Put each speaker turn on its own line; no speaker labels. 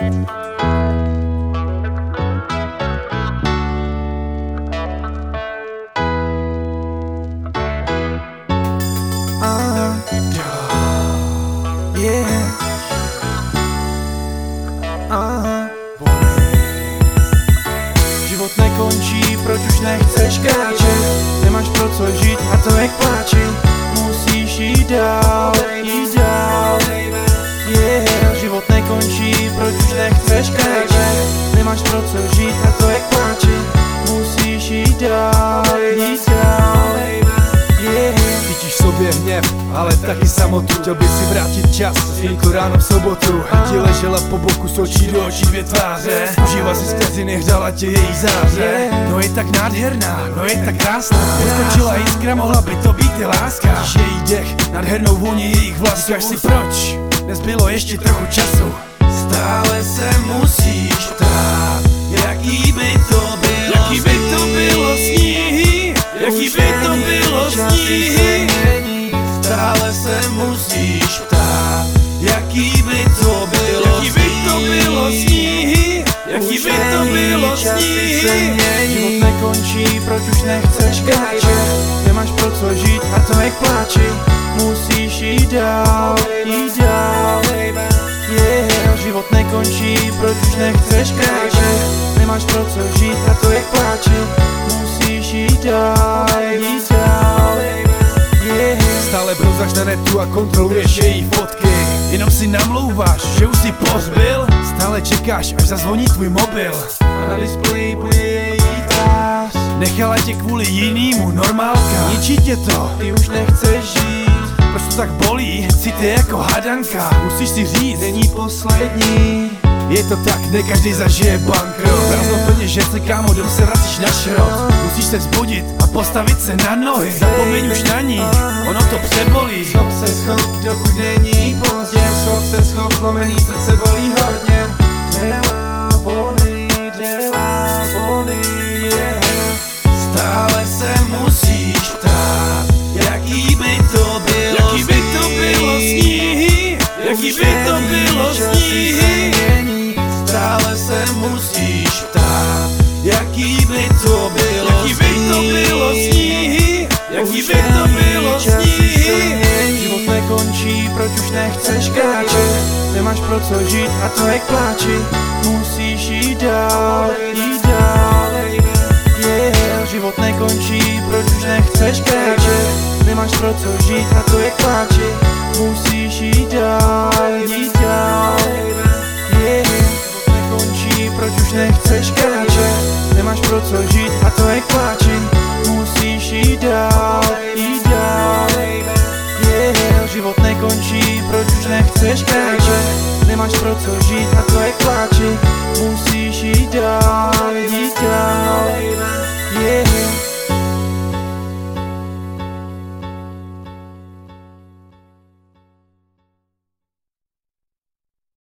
Život nekončí, proč už nechceš kráčet? Nemáš pro co žít a to jak pláči. Musíš jít dál, jít dál. Život nekončí, proč už nechceš kráčet? Nemáš pro co žít a to jak pláči. Musíš jít dál, jít dál.
Cítíš v sobě hněv, ale taky samotu. Chtěl by si vrátit čas, slínko ráno v sobotu. Ti ležela po boku, z očí do očí dvě tváře. Užívala si zkaziny, hřála tě její záře. No je tak nádherná, no je tak krásná. Vyskočila jiskra, mohla by to být i láska. Cítíš její dech, nádhernou vůni jejich vlasů. Říkáš si proč, nezbylo ještě trochu času.
Stále se musíš ptát, jaký by to bylo,
jaký by to bylo s ní, jaký by to bylo s ní.
Stále se musíš ptát, jaký by to bylo,
jaký by to bylo s ní, jaký by to bylo s ní.
Život nekončí, proč už nechceš kráčet? Nemáš pro co žít a to jak pláči. Musíš jít dál, jít dál. Život nekončí, proč už nechceš kráčet? Nemáš pro co žít a to jak pláči. Musíš jít dál, jít dál.
Stále brouzáš na netu a kontroluješ její fotky. Jenom si namlouváš, že už si pozbyl. Stále čekáš, až zazvoní tvůj mobil.
A na displeji bude její tvář.
Nechala tě kvůli jinýmu, normálka. Ničí tě to,
ty už nechceš žít.
proč to tak bolí, cít je jako hadanka. Musíš si říct,
není poslední.
je to tak, ne každý zažije bankrot. Prázdno plně, že se kámo, dom se vracíš na šrot. Musíš se vzbudit a postavit se na nohy. Zapomeň už na ní, ono to přebolí.
Schop se schop, dokud není pozdě. Schop se schop, zlomený srdce bolí hodně. Dřeva bolí, Stále se musíš ptát, jaký by to bylo,
jaký by to bylo s ní, jaký by to bylo s ní.
Stále se musíš ptát, jaký by to bylo,
jaký by to bylo s ní, jaký by to bylo s ní.
Život nekončí, proč už nechceš kráčet? Nemáš pro co žít a to jak pláči. Musíš jít dál, jít dál. Život nekončí, proč už nechceš kráčet? Nemáš pro co žít a to jak pláči. Musíš jít dál, jít dál. Život nekončí, proč už nechceš kráčet? Nemáš pro co žít a to jak pláči. Musíš jít dál, jít dál. Život nekončí, proč už nechceš kráčet? Nemáš pro co žít a to jak pláči. Musíš jít dál, jít dál.